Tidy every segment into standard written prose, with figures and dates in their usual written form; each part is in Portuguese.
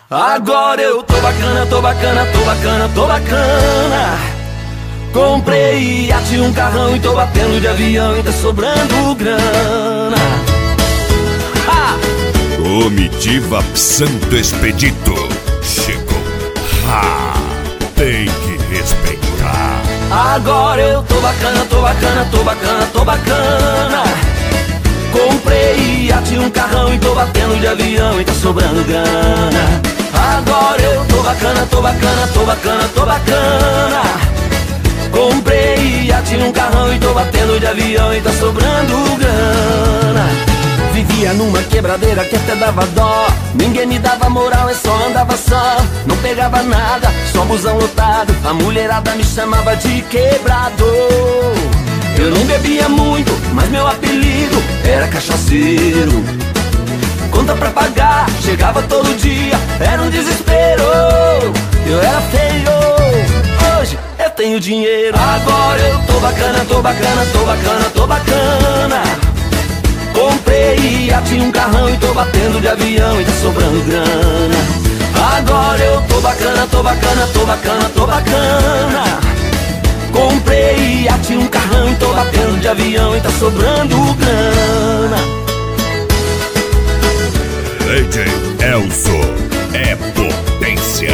Agora eu tô bacana, tô bacana, tô bacana, tô bacana. Comprei iate, um carrão e tô batendo de avião e tá sobrando grana. Comitiva Santo Expedito chegou. Tem que respeitar. Agora eu tô bacana, tô bacana, tô bacana, tô bacana. Comprei iate, um carrão e tô batendo de avião e tá sobrando grana. Agora eu tô bacana, tô bacana, tô bacana, tô bacana. Comprei iate, um carrão e tô batendo de avião e tá sobrando grana. Vivia numa quebradeira que até dava dó. Ninguém me dava moral, eu só andava só. Não pegava nada, só busão lotado. A mulherada me chamava de quebrador. Eu não bebia muito, mas meu apelido era cachaceiro. Conta pra pagar, chegava todo dia, era um desespero. Eu era feio, hoje eu tenho dinheiro. Agora eu tô bacana, tô bacana, tô bacana, tô bacana. Comprei iate, um carrão e tô batendo de avião e tá sobrando grana. Agora eu tô bacana, tô bacana, tô bacana, tô bacana. Comprei iate, um carrão e tô batendo de avião e tá sobrando grana. DJ Elzo é potência.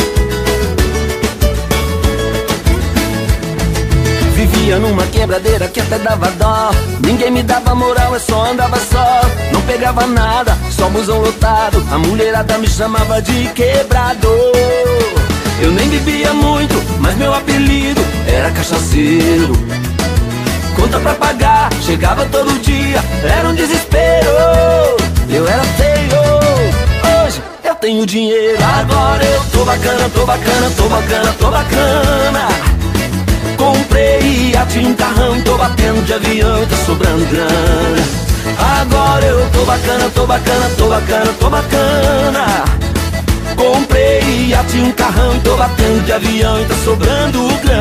Vivia numa quebradeira que até dava dó. Ninguém me dava moral, eu só andava só. Não pegava nada, só busão lotado. A mulherada me chamava de quebrador. Eu nem bebia muito, mas meu apelido era cachaceiro. Conta pra pagar, chegava todo dia, era um desespero. Eu era feio, hoje eu tenho dinheiro. Agora eu tô bacana, tô bacana, tô bacana, tô bacana. Comprei iate, um carrão e tô batendo de avião e tá sobrando grana. Agora eu tô bacana, tô bacana, tô bacana, tô bacana. Comprei iate, um carrão e tô batendo de avião e tá sobrando grana.